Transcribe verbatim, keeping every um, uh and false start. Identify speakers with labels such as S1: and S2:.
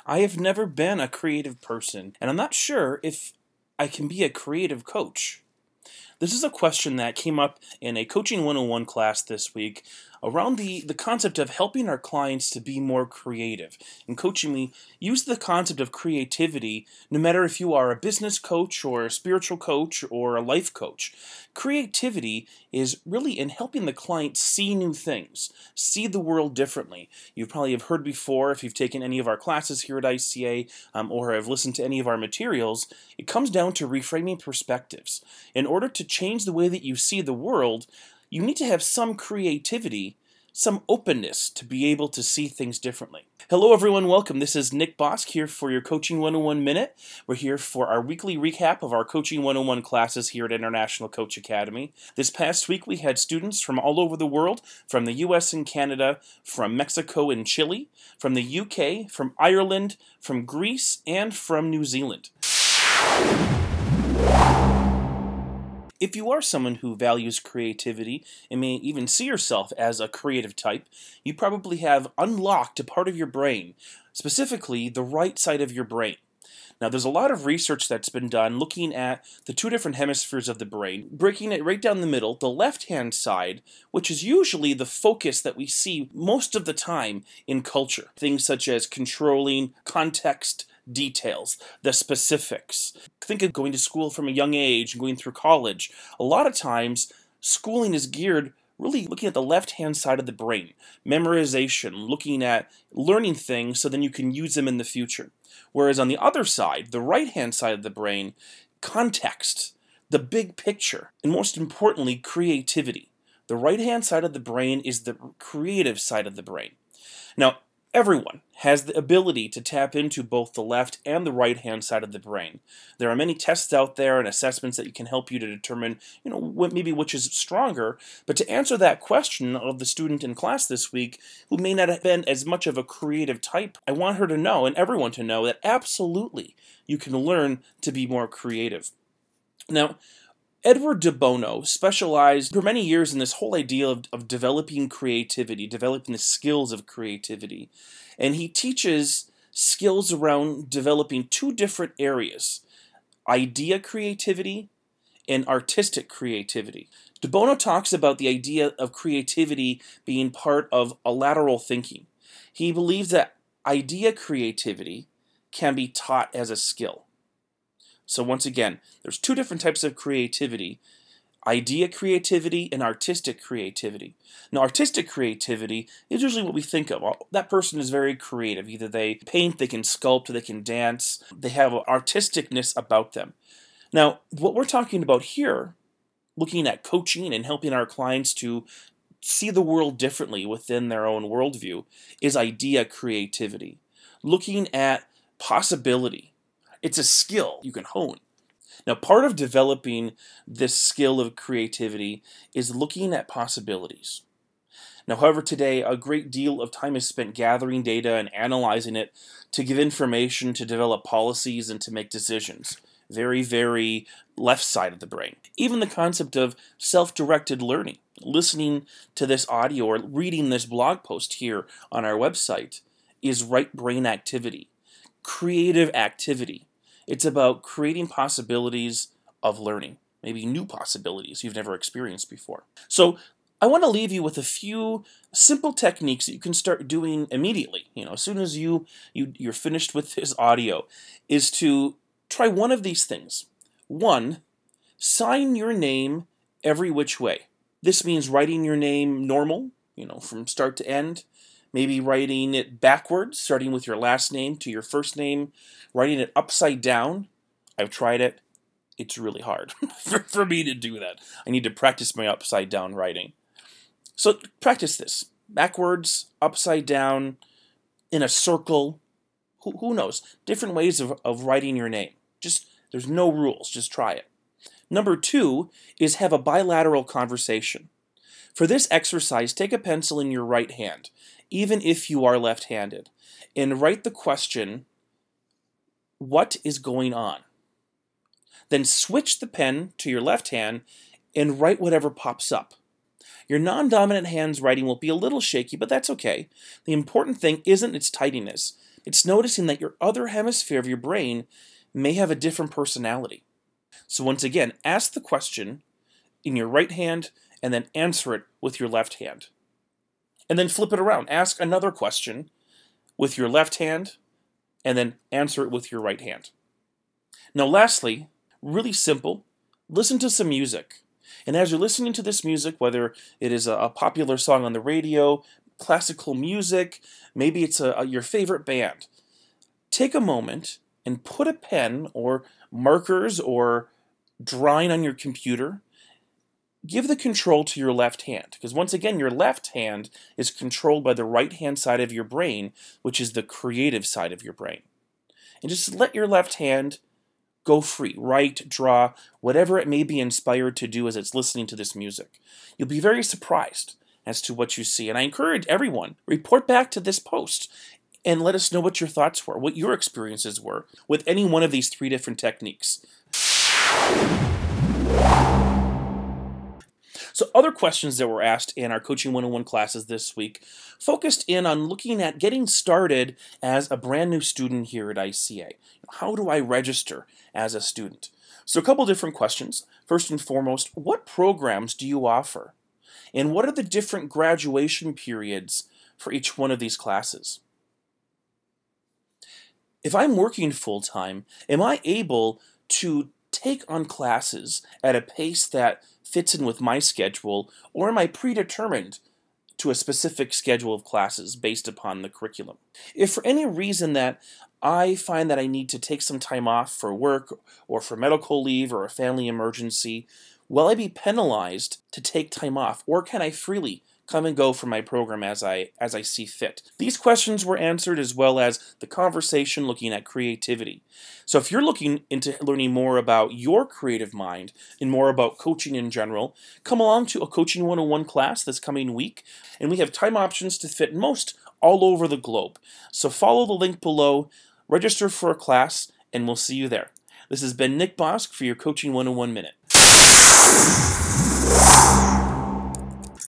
S1: I have never been a creative person, and I'm not sure if I can be a creative coach. This is a question that came up in a Coaching one oh one class this week around the, the concept of helping our clients to be more creative. In coaching, we use the concept of creativity no matter if you are a business coach or a spiritual coach or a life coach. Creativity is really in helping the client see new things, see the world differently. You probably have heard before, if you've taken any of our classes here at I C A um, or have listened to any of our materials, it comes down to reframing perspectives. In order to change the way that you see the world, you need to have some creativity, some openness to be able to see things differently. Hello everyone, welcome. This is Nick Bosk here for your Coaching one oh one Minute. We're here for our weekly recap of our Coaching one oh one classes here at International Coach Academy. This past week we had students from all over the world, from the U S and Canada, from Mexico and Chile, from the U K, from Ireland, from Greece, and from New Zealand. If you are someone who values creativity and may even see yourself as a creative type, you probably have unlocked a part of your brain, specifically the right side of your brain. Now, there's a lot of research that's been done looking at the two different hemispheres of the brain, breaking it right down the middle, the left-hand side, which is usually the focus that we see most of the time in culture. Things such as controlling, context, details, the specifics. Think of going to school from a young age and going through college. A lot of times, schooling is geared really looking at the left-hand side of the brain. Memorization, looking at learning things so then you can use them in the future. Whereas on the other side, the right-hand side of the brain, context, the big picture, and most importantly, creativity. The right-hand side of the brain is the creative side of the brain. Now, everyone has the ability to tap into both the left and the right-hand side of the brain. There are many tests out there and assessments that can help you to determine, you know, what, maybe which is stronger. But to answer that question of the student in class this week, who may not have been as much of a creative type, I want her to know, and everyone to know, that absolutely you can learn to be more creative. Now, Edward de Bono specialized for many years in this whole idea of, of developing creativity, developing the skills of creativity. And he teaches skills around developing two different areas, idea creativity and artistic creativity. De Bono talks about the idea of creativity being part of a lateral thinking. He believes that idea creativity can be taught as a skill. So once again, there's two different types of creativity, idea creativity and artistic creativity. Now, artistic creativity is usually what we think of. Well, that person is very creative. Either they paint, they can sculpt, they can dance. They have an artisticness about them. Now, what we're talking about here, looking at coaching and helping our clients to see the world differently within their own worldview, is idea creativity. Looking at possibility. It's a skill you can hone. Now, part of developing this skill of creativity is looking at possibilities. Now, however, today a great deal of time is spent gathering data and analyzing it to give information, to develop policies, and to make decisions. Very, very left side of the brain. Even the concept of self-directed learning, listening to this audio or reading this blog post here on our website, is right brain activity, creative activity. It's about creating possibilities of learning, maybe new possibilities you've never experienced before. So I want to leave you with a few simple techniques that you can start doing immediately. You know, as soon as you, you, you're finished with this audio, is to try one of these things. One, sign your name every which way. This means writing your name normal, you know, from start to end. Maybe writing it backwards, starting with your last name to your first name, writing it upside down. I've tried it. It's really hard for, for me to do that. I need to practice my upside down writing. So practice this. Backwards, upside down, in a circle. Who, who knows? Different ways of, of writing your name. Just, there's no rules. Just try it. Number two is have a bilateral conversation. For this exercise, take a pencil in your right hand, even if you are left-handed, and write the question, what is going on? Then switch the pen to your left hand and write whatever pops up. Your non-dominant hand's writing will be a little shaky, but that's okay. The important thing isn't its tidiness. It's noticing that your other hemisphere of your brain may have a different personality. So once again, ask the question in your right hand and then answer it with your left hand. And then flip it around. Ask another question with your left hand and then answer it with your right hand. Now lastly, really simple, listen to some music. And as you're listening to this music, whether it is a, a popular song on the radio, classical music, maybe it's a, a, your favorite band, take a moment and put a pen or markers or drawing on your computer. Give the control to your left hand, because once again, your left hand is controlled by the right-hand side of your brain, which is the creative side of your brain. And just let your left hand go free. Write, draw, whatever it may be inspired to do as it's listening to this music. You'll be very surprised as to what you see. And I encourage everyone, report back to this post and let us know what your thoughts were, what your experiences were with any one of these three different techniques. So other questions that were asked in our Coaching one oh one classes this week focused in on looking at getting started as a brand new student here at I C A. How do I register as a student? So a couple different questions. First and foremost, what programs do you offer? And what are the different graduation periods for each one of these classes? If I'm working full-time, am I able to take on classes at a pace that fits in with my schedule, or am I predetermined to a specific schedule of classes based upon the curriculum? If for any reason that I find that I need to take some time off for work or for medical leave or a family emergency, will I be penalized to take time off, or can I freely come and go from my program as I as I see fit? These questions were answered, as well as the conversation looking at creativity. So if you're looking into learning more about your creative mind and more about coaching in general, come along to a Coaching one oh one class this coming week, and we have time options to fit most all over the globe. So follow the link below, register for a class, and we'll see you there. This has been Nick Bosk for your Coaching one oh one Minute.